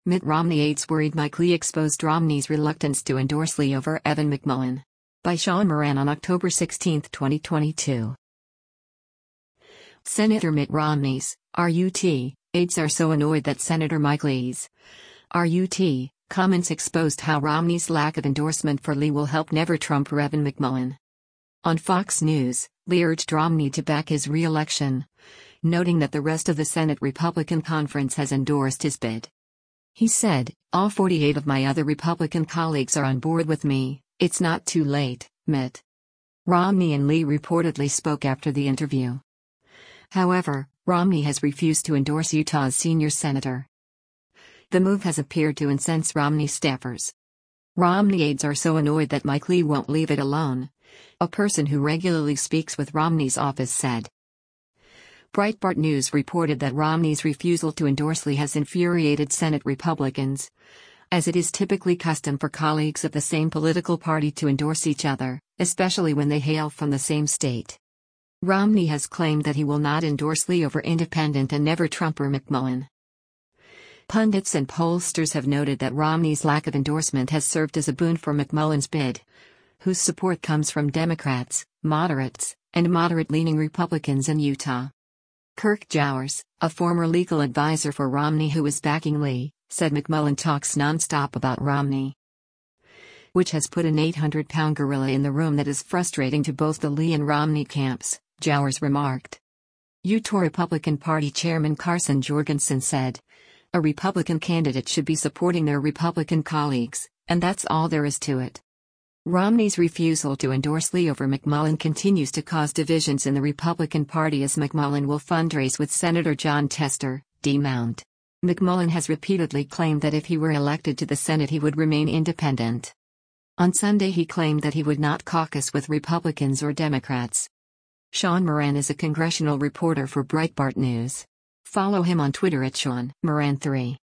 Mitt Romney aides worried Mike Lee exposed Romney's reluctance to endorse Lee over Evan McMullin. By Sean Moran on October 16, 2022. Senator Mitt Romney's RUT aides are so annoyed that Senator Mike Lee's RUT comments exposed how Romney's lack of endorsement for Lee will help never Trumper Evan McMullin. On Fox News, Lee urged Romney to back his re-election, noting that the rest of the Senate Republican Conference has endorsed his bid. He said, "All 48 of my other Republican colleagues are on board with me. It's not too late, Mitt." Romney and Lee reportedly spoke after the interview. However, Romney has refused to endorse Utah's senior senator. The move has appeared to incense Romney staffers. Romney aides are so annoyed that Mike Lee won't leave it alone, a person who regularly speaks with Romney's office said. Breitbart News reported that Romney's refusal to endorse Lee has infuriated Senate Republicans, as it is typically custom for colleagues of the same political party to endorse each other, especially when they hail from the same state. Romney has claimed that he will not endorse Lee over independent and never Trumper McMullin. Pundits and pollsters have noted that Romney's lack of endorsement has served as a boon for McMullin's bid, whose support comes from Democrats, moderates, and moderate-leaning Republicans in Utah. Kirk Jowers, a former legal advisor for Romney who is backing Lee, said McMullin talks nonstop about Romney, which has put an 800-pound gorilla in the room that is frustrating to both the Lee and Romney camps, Jowers remarked. Utah Republican Party Chairman Carson Jorgensen said, "A Republican candidate should be supporting their Republican colleagues, and that's all there is to it." Romney's refusal to endorse Lee over McMullin continues to cause divisions in the Republican Party as McMullin will fundraise with Senator Jon Tester, D-Mount. McMullin has repeatedly claimed that if he were elected to the Senate he would remain independent. On Sunday he claimed that he would not caucus with Republicans or Democrats. Sean Moran is a congressional reporter for Breitbart News. Follow him on Twitter at Sean Moran3.